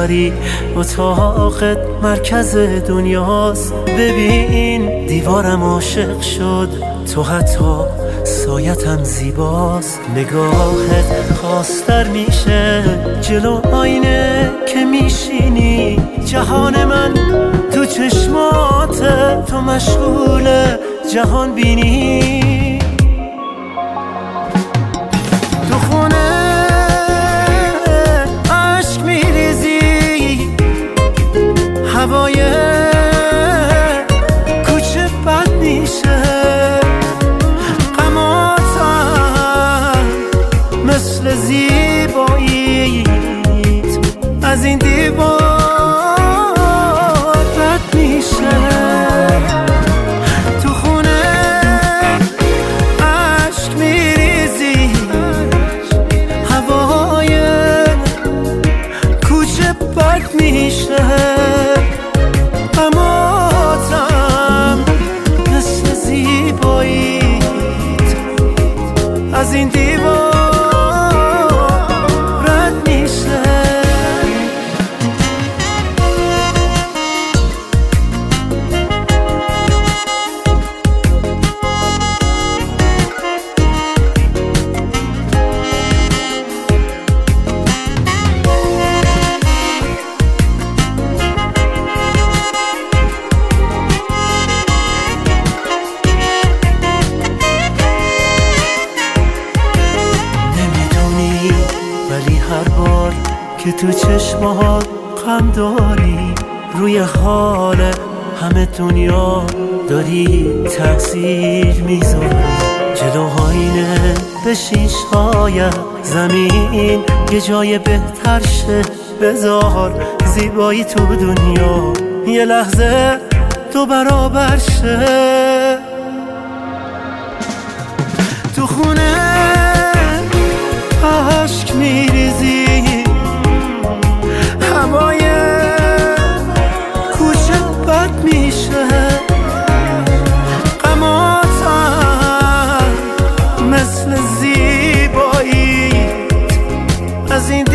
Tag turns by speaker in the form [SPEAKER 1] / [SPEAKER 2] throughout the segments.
[SPEAKER 1] بری، اتاقت مرکز دنیاست. ببین دیوارم عاشق شد، تو حتی سایتم زیباست. نگاهت خواستر میشه جلو آینه که میشینی. جهان من تو چشمات، تو مشغول جهان بینی. تو خونه عشق میریزی، هوای کوچه بد میشه. غماتم مثل زیباییت از این دیوار رد میشه. تو خونه عشق میریزی، هوای کوچه بد میشه. غماتم مثل زیباییت از این دیوار رد میشه. ولی هر بار که تو چشمات غم داری، روی حال همه دنیا داری تأثیر میذاری. جلو آینه بشین، شاید زمین یه جای بهتر شه. بذار زیبایی تو دنیا یه لحظه تو برابر شه. تو خونه عشق میریزی، هوای کوچه بد میشه. غماتم مثل زیباییت از این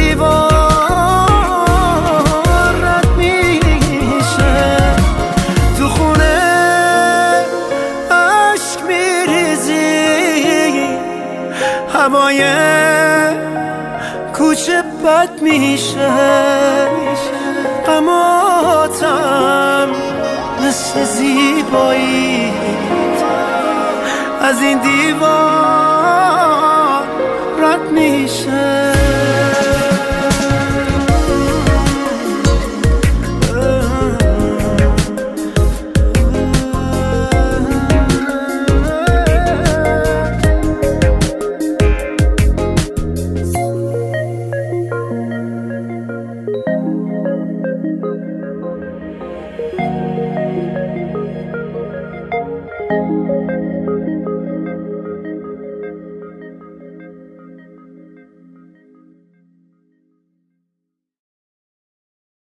[SPEAKER 1] دیوار رد میشه. تو خونه عشق میریزی، هوای کوچه بد میشه. غماتم مثل زیباییت از این دیوار رد میشه.